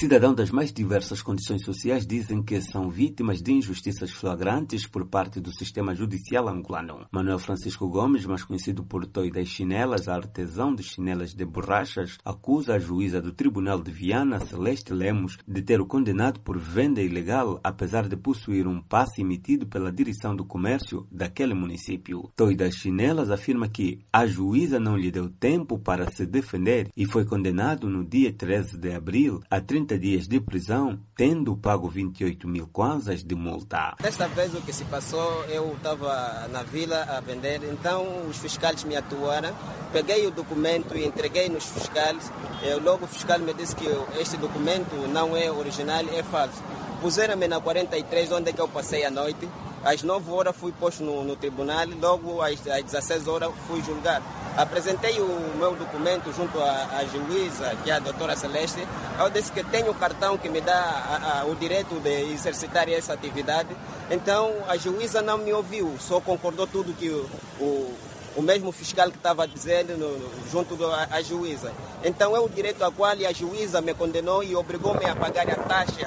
Cidadãos das mais diversas condições sociais dizem que são vítimas de injustiças flagrantes por parte do sistema judicial angolano. Manuel Francisco Gomes, mais conhecido por Toy das Chinelas, artesão de chinelas de borrachas, acusa a juíza do Tribunal de Viana, Celeste Lemos, de ter o condenado por venda ilegal, apesar de possuir um passe emitido pela Direção do Comércio daquele município. Toy das Chinelas afirma que a juíza não lhe deu tempo para se defender e foi condenado no dia 13 de abril a 30 dias de prisão, tendo pago 28 mil kwanzas de multa. Desta vez o que se passou, eu estava na vila a vender, então os fiscais me atuaram, peguei o documento e entreguei nos fiscais, logo o fiscal me disse que este documento não é original, é falso. Puseram-me na 43, onde é que eu passei a noite. Às 9 horas fui posto no tribunal, logo às 16 horas fui julgado. Apresentei o meu documento junto à juíza, que é a doutora Celeste. Eu disse que tenho o cartão que me dá o direito de exercitar essa atividade. Então a juíza não me ouviu, só concordou tudo que o mesmo fiscal que estava dizendo junto à juíza. Então é o direito a qual a juíza me condenou e obrigou-me a pagar a taxa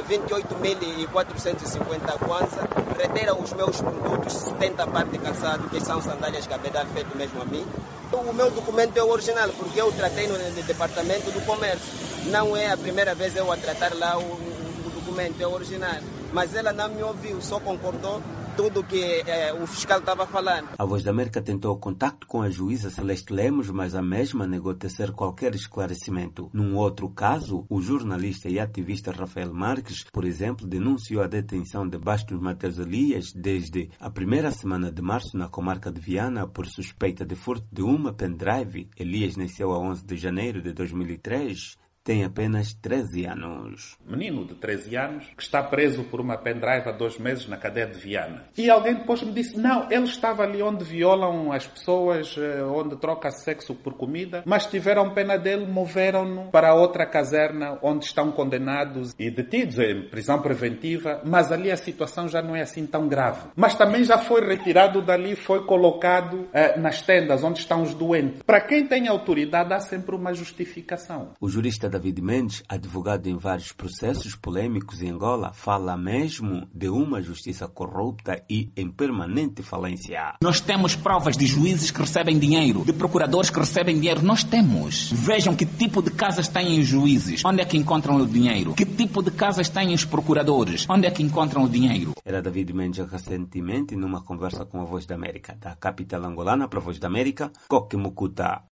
28.450 kwanza, retiram os meus produtos, 70 pares de calçado, que são sandálias cabedal feito mesmo a mim. O meu documento é original, porque eu tratei no departamento do comércio. Não é a primeira vez eu a tratar lá o documento, é original. Mas ela não me ouviu, só concordou tudo que o fiscal estava falando. A Voz da América tentou contato com a juíza Celeste Lemos, mas a mesma negou tecer qualquer esclarecimento. Num outro caso, o jornalista e ativista Rafael Marques, por exemplo, denunciou a detenção de Bastos Mateus Elias desde a primeira semana de março na comarca de Viana por suspeita de furto de uma pendrive. Elias nasceu a 11 de janeiro de 2003. Tem apenas 13 anos. Menino de 13 anos que está preso por uma pendrive há 2 meses na cadeia de Viana. E alguém depois me disse, não, ele estava ali onde violam as pessoas, onde troca sexo por comida, mas tiveram pena dele, moveram-no para outra caserna onde estão condenados e detidos em prisão preventiva, mas ali a situação já não é assim tão grave. Mas também já foi retirado dali, foi colocado nas tendas onde estão os doentes. Para quem tem autoridade há sempre uma justificação. O jurista David Mendes, advogado em vários processos polêmicos em Angola, fala mesmo de uma justiça corrupta e em permanente falência. Nós temos provas de juízes que recebem dinheiro, de procuradores que recebem dinheiro. Nós temos. Vejam que tipo de casas têm os juízes. Onde é que encontram o dinheiro? Que tipo de casas têm os procuradores? Onde é que encontram o dinheiro? Era David Mendes recentemente numa conversa com a Voz da América. Da capital angolana para a Voz da América, Coque Mucuta.